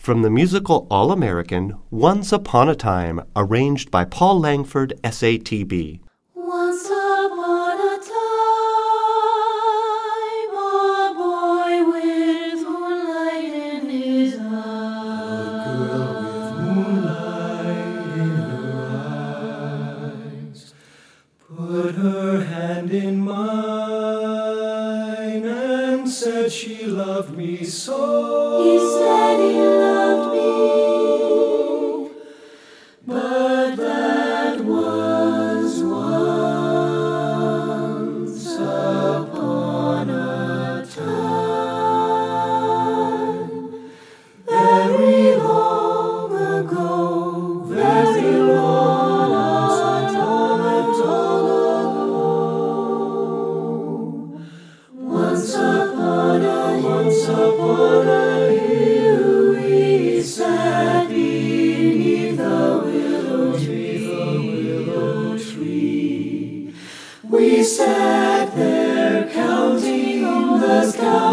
From the musical All-American, Once Upon a Time, arranged by Paul Langford, SATB. Once upon a time, a boy with moonlight in his eyes. A girl with moonlight in her eyes put her hand in mine and said she loved me so. He said he loved me, but that was once upon a time. Very long ago, very long ago. Once upon a hill we sat beneath the willow tree. We sat there counting the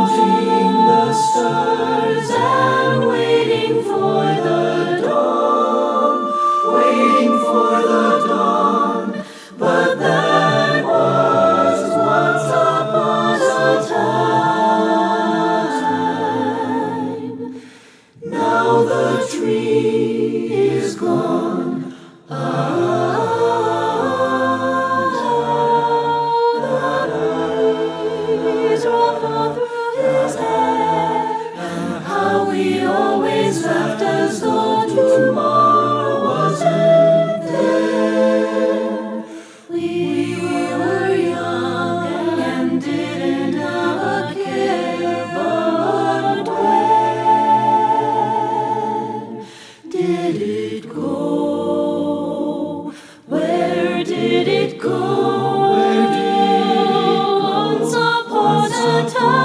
stars and waiting for the dawn, but that was once upon a time. Now the tree is gone. Breeze ruffled through his hair, and how we always laughed as though tomorrow wasn't there. We were young and didn't have a care, but where did it go? Where did it go? Once upon a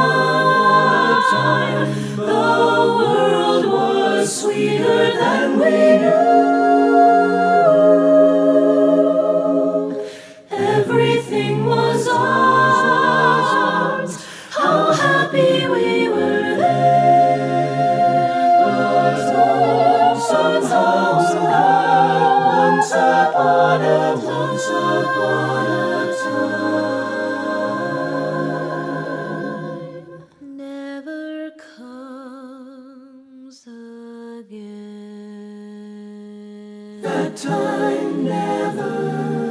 time, the world was sweeter than we knew. Everything was ours. How happy we were there. But once upon a time never comes again. That time never